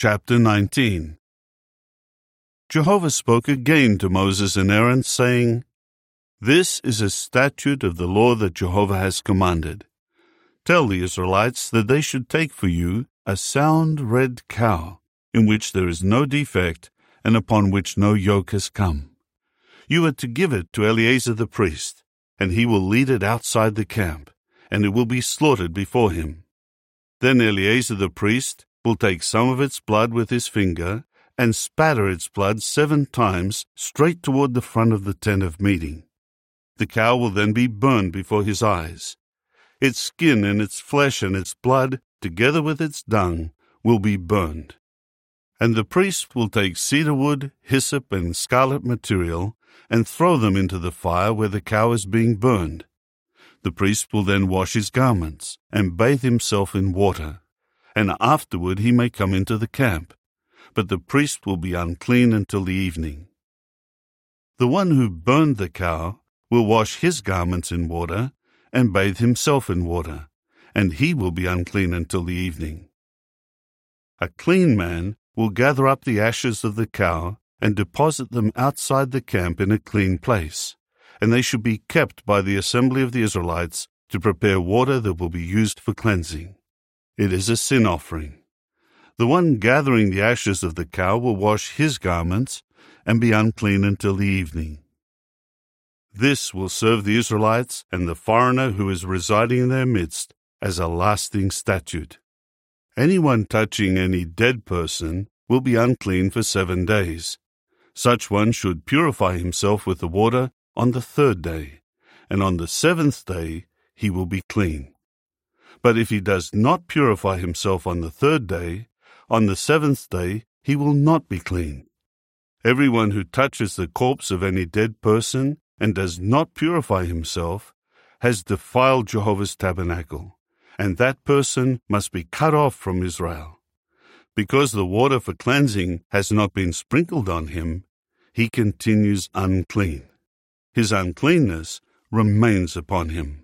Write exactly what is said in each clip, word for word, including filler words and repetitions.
Chapter nineteen. Jehovah spoke again to Moses and Aaron, saying, This is a statute of the law that Jehovah has commanded. Tell the Israelites that they should take for you a sound red cow, in which there is no defect, and upon which no yoke has come. You are to give it to Eleazar the priest, and he will lead it outside the camp, and it will be slaughtered before him. Then Eleazar the priest will take some of its blood with his finger, and spatter its blood seven times straight toward the front of the tent of meeting. The cow will then be burned before his eyes. Its skin and its flesh and its blood, together with its dung, will be burned. And the priest will take cedar wood, hyssop, and scarlet material, and throw them into the fire where the cow is being burned. The priest will then wash his garments, and bathe himself in water, and afterward he may come into the camp, but the priest will be unclean until the evening. The one who burned the cow will wash his garments in water, and bathe himself in water, and he will be unclean until the evening. A clean man will gather up the ashes of the cow and deposit them outside the camp in a clean place, and they should be kept by the assembly of the Israelites to prepare water that will be used for cleansing. It is a sin offering. The one gathering the ashes of the cow will wash his garments and be unclean until the evening. This will serve the Israelites and the foreigner who is residing in their midst as a lasting statute. Anyone touching any dead person will be unclean for seven days. Such one should purify himself with the water on the third day, and on the seventh day he will be clean. But if he does not purify himself on the third day, on the seventh day he will not be clean. Everyone who touches the corpse of any dead person and does not purify himself has defiled Jehovah's tabernacle, and that person must be cut off from Israel. Because the water for cleansing has not been sprinkled on him, he continues unclean. His uncleanness remains upon him.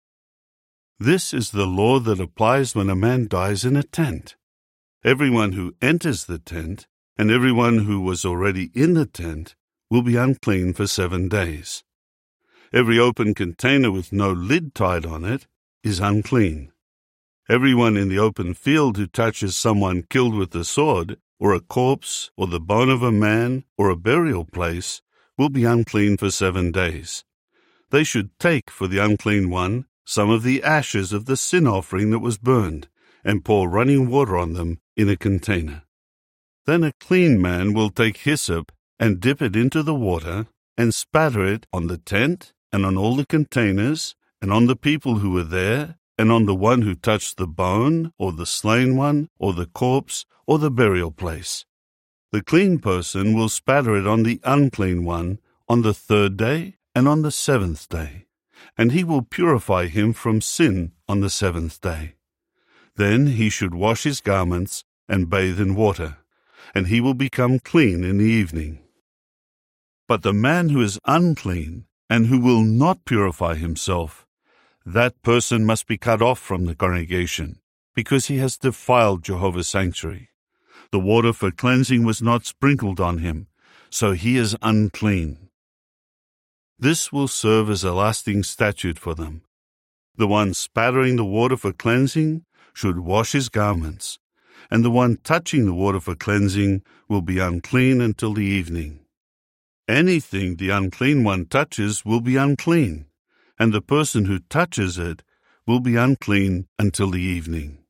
This is the law that applies when a man dies in a tent. Everyone who enters the tent, and everyone who was already in the tent, will be unclean for seven days. Every open container with no lid tied on it is unclean. Everyone in the open field who touches someone killed with the sword, or a corpse, or the bone of a man, or a burial place, will be unclean for seven days. They should take for the unclean one some of the ashes of the sin offering that was burned, and pour running water on them in a container. Then a clean man will take hyssop and dip it into the water, and spatter it on the tent, and on all the containers, and on the people who were there, and on the one who touched the bone, or the slain one, or the corpse, or the burial place. The clean person will spatter it on the unclean one on the third day and on the seventh day, and he will purify him from sin on the seventh day. Then he should wash his garments and bathe in water, and he will become clean in the evening. But the man who is unclean, and who will not purify himself, that person must be cut off from the congregation, because he has defiled Jehovah's sanctuary. The water for cleansing was not sprinkled on him, so he is unclean. This will serve as a lasting statute for them. The one spattering the water for cleansing should wash his garments, and the one touching the water for cleansing will be unclean until the evening. Anything the unclean one touches will be unclean, and the person who touches it will be unclean until the evening.